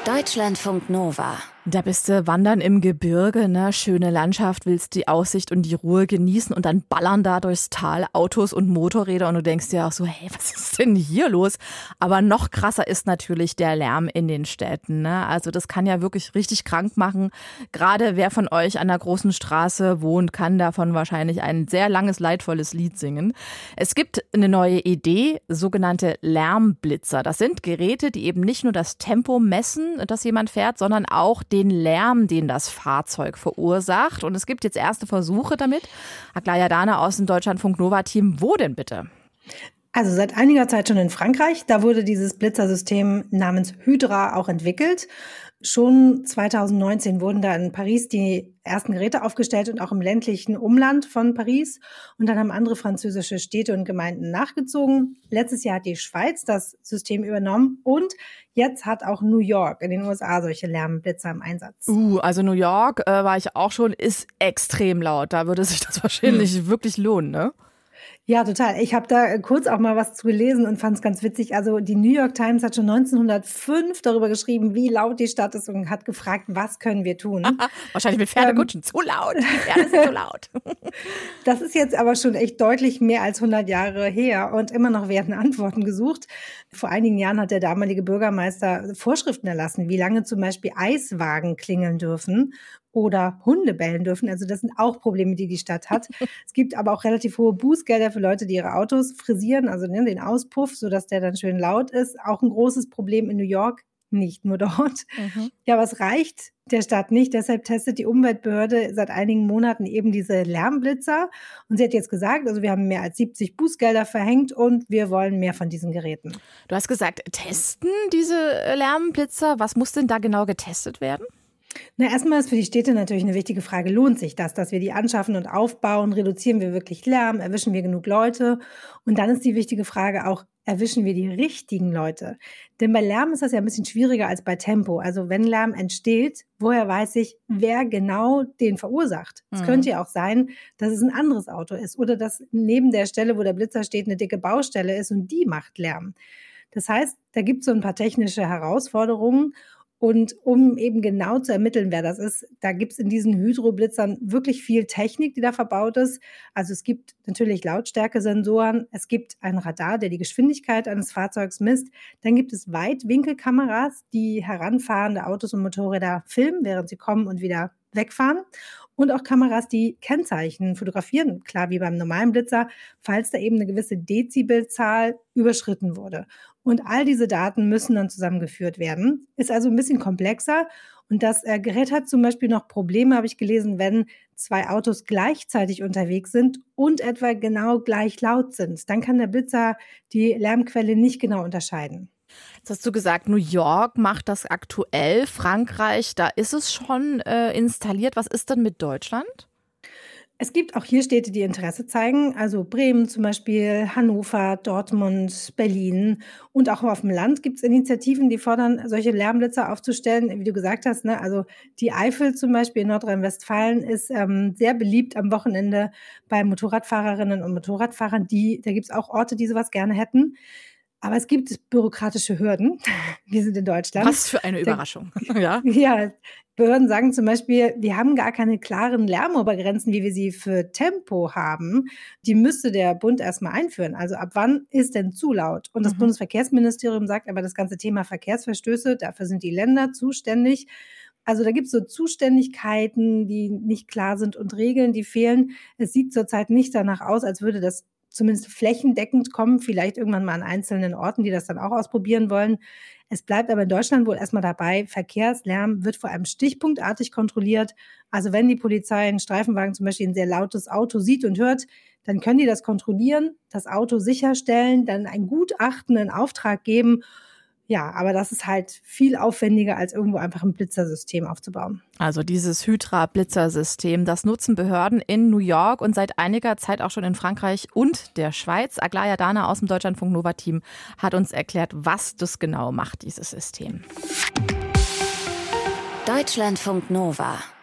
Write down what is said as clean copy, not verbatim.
Deutschlandfunk Nova. Da bist du wandern im Gebirge, ne? Schöne Landschaft, willst die Aussicht und die Ruhe genießen und dann ballern da durchs Tal Autos und Motorräder und du denkst dir auch so, hey, was ist denn hier los? Aber noch krasser ist natürlich der Lärm in den Städten, ne? Also das kann ja wirklich richtig krank machen. Gerade wer von euch an der großen Straße wohnt, kann davon wahrscheinlich ein sehr langes, leidvolles Lied singen. Es gibt eine neue Idee, sogenannte Lärmblitzer. Das sind Geräte, die eben nicht nur das Tempo messen, das jemand fährt, sondern auch den Lärm, den das Fahrzeug verursacht. Und es gibt jetzt erste Versuche damit. Aglaja Dane aus dem Deutschlandfunk Nova-Team. Wo denn bitte? Also seit einiger Zeit schon in Frankreich. Da wurde dieses Blitzersystem namens Hydra auch entwickelt. Schon 2019 wurden da in Paris die ersten Geräte aufgestellt und auch im ländlichen Umland von Paris. Und dann haben andere französische Städte und Gemeinden nachgezogen. Letztes Jahr hat die Schweiz das System übernommen und jetzt hat auch New York in den USA solche Lärmblitzer im Einsatz. Also New York war ich auch schon, ist extrem laut. Da würde sich das wahrscheinlich wirklich lohnen, ne? Ja, total. Ich habe da kurz auch mal was zu gelesen und fand es ganz witzig. Also die New York Times hat schon 1905 darüber geschrieben, wie laut die Stadt ist und hat gefragt, was können wir tun? Wahrscheinlich mit Pferdekutschen. Zu laut. Die Pferde sind zu laut. Das ist jetzt aber schon echt deutlich mehr als 100 Jahre her und immer noch werden Antworten gesucht. Vor einigen Jahren hat der damalige Bürgermeister Vorschriften erlassen, wie lange zum Beispiel Eiswagen klingeln dürfen oder Hunde bellen dürfen. Also das sind auch Probleme, die die Stadt hat. Es gibt aber auch relativ hohe Bußgelder für Leute, die ihre Autos frisieren, also den Auspuff, sodass der dann schön laut ist. Auch ein großes Problem in New York, nicht nur dort. Ja, aber es reicht der Stadt nicht. Deshalb testet die Umweltbehörde seit einigen Monaten eben diese Lärmblitzer. Und sie hat jetzt gesagt, also wir haben mehr als 70 Bußgelder verhängt und wir wollen mehr von diesen Geräten. Du hast gesagt, testen diese Lärmblitzer. Was muss denn da genau getestet werden? Na, erstmal ist für die Städte natürlich eine wichtige Frage, lohnt sich das, dass wir die anschaffen und aufbauen? Reduzieren wir wirklich Lärm? Erwischen wir genug Leute? Und dann ist die wichtige Frage auch, erwischen wir die richtigen Leute? Denn bei Lärm ist das ja ein bisschen schwieriger als bei Tempo. Also wenn Lärm entsteht, woher weiß ich, wer genau den verursacht? Es könnte ja auch sein, dass es ein anderes Auto ist oder dass neben der Stelle, wo der Blitzer steht, eine dicke Baustelle ist und die macht Lärm. Das heißt, da gibt es so ein paar technische Herausforderungen. Und um eben genau zu ermitteln, wer das ist, da gibt es in diesen Hydroblitzern wirklich viel Technik, die da verbaut ist. Also es gibt natürlich Lautstärkesensoren, es gibt ein Radar, der die Geschwindigkeit eines Fahrzeugs misst. Dann gibt es Weitwinkelkameras, die heranfahrende Autos und Motorräder filmen, während sie kommen und wieder wegfahren. Und auch Kameras, die Kennzeichen fotografieren, klar wie beim normalen Blitzer, falls da eben eine gewisse Dezibelzahl überschritten wurde. Und all diese Daten müssen dann zusammengeführt werden. Ist also ein bisschen komplexer. Und das Gerät hat zum Beispiel noch Probleme, habe ich gelesen, wenn zwei Autos gleichzeitig unterwegs sind und etwa genau gleich laut sind. Dann kann der Blitzer die Lärmquelle nicht genau unterscheiden. Jetzt hast du gesagt, New York macht das aktuell, Frankreich, da ist es schon installiert. Was ist denn mit Deutschland? Es gibt auch hier Städte, die Interesse zeigen, also Bremen zum Beispiel, Hannover, Dortmund, Berlin und auch auf dem Land gibt es Initiativen, die fordern, solche Lärmblitzer aufzustellen, wie du gesagt hast, ne? Also die Eifel zum Beispiel in Nordrhein-Westfalen ist sehr beliebt am Wochenende bei Motorradfahrerinnen und Motorradfahrern, da gibt es auch Orte, die sowas gerne hätten. Aber es gibt bürokratische Hürden. Wir sind in Deutschland. Was für eine Überraschung. Ja. Ja, Behörden sagen zum Beispiel, wir haben gar keine klaren Lärmobergrenzen, wie wir sie für Tempo haben. Die müsste der Bund erstmal einführen. Also ab wann ist denn zu laut? Und das Bundesverkehrsministerium sagt aber, das ganze Thema Verkehrsverstöße, dafür sind die Länder zuständig. Also da gibt es so Zuständigkeiten, die nicht klar sind und Regeln, die fehlen. Es sieht zurzeit nicht danach aus, als würde das zumindest flächendeckend kommen, vielleicht irgendwann mal an einzelnen Orten, die das dann auch ausprobieren wollen. Es bleibt aber in Deutschland wohl erstmal dabei, Verkehrslärm wird vor allem stichpunktartig kontrolliert. Also wenn die Polizei einen Streifenwagen zum Beispiel ein sehr lautes Auto sieht und hört, dann können die das kontrollieren, das Auto sicherstellen, dann ein Gutachten in Auftrag geben. Ja, aber das ist halt viel aufwendiger, als irgendwo einfach ein Blitzersystem aufzubauen. Also dieses Hydra-Blitzersystem, das nutzen Behörden in New York und seit einiger Zeit auch schon in Frankreich und der Schweiz. Aglaja Dane aus dem Deutschlandfunk Nova-Team hat uns erklärt, was das genau macht, dieses System. Deutschlandfunk Nova.